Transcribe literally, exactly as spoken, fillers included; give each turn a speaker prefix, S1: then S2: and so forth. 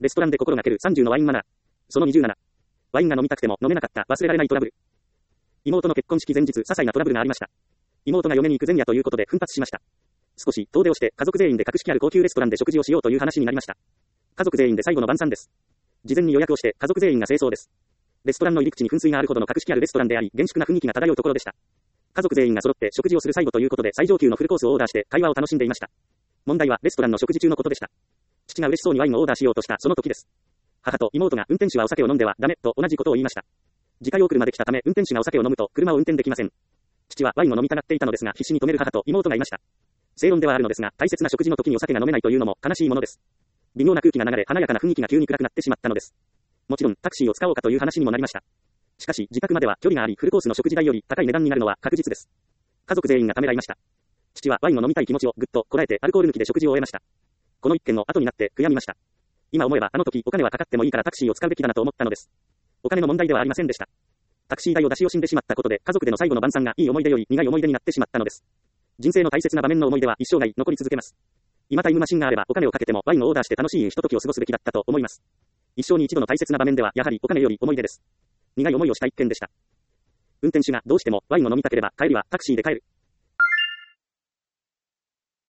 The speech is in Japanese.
S1: レストランで心がけるさんじゅうのワインマナー。そのにじゅうなな。ワインが飲みたくても飲めなかった忘れられないトラブル。妹の結婚式前日、些細なトラブルがありました。妹が嫁に行く前夜ということで奮発しました。少し遠出をして家族全員で格式ある高級レストランで食事をしようという話になりました。家族全員で最後の晩餐です。事前に予約をして家族全員が清掃です。レストランの入り口に噴水があるほどの格式あるレストランであり、厳粛な雰囲気が漂うところでした。家族全員が揃って食事をする最後ということで最上級のフルコースをオーダーして会話を楽しんでいました。問題はレストランの食事中のことでした。父が嬉しそうにワインをオーダーしようとしたその時です。母と妹が運転手はお酒を飲んではダメと同じことを言いました。自家用車で来たため運転手がお酒を飲むと車を運転できません。父はワインを飲みたがっていたのですが必死に止める母と妹がいました。正論ではあるのですが大切な食事の時にお酒が飲めないというのも悲しいものです。微妙な空気が流れ華やかな雰囲気が急に暗くなってしまったのです。もちろんタクシーを使おうかという話にもなりました。しかし自宅までは距離がありフルコースの食事代より高い値段になるのは確実です。家族全員がためらいました。父はワインを飲みたい気持ちをぐっとこらえてアルコール抜きで食事を終えました。この一件の後になって悔やみました。今思えばあの時お金はかかってもいいからタクシーを使うべきだなと思ったのです。お金の問題ではありませんでした。タクシー代を出し惜しんでしまったことで家族での最後の晩餐がいい思い出より苦い思い出になってしまったのです。人生の大切な場面の思い出は一生涯残り続けます。今タイムマシンがあればお金をかけてもワインをオーダーして楽しいひとときを過ごすべきだったと思います。一生に一度の大切な場面ではやはりお金より思い出です。苦い思いをした一件でした。運転手がどうしてもワインを飲みたければ帰りはタクシーで帰る。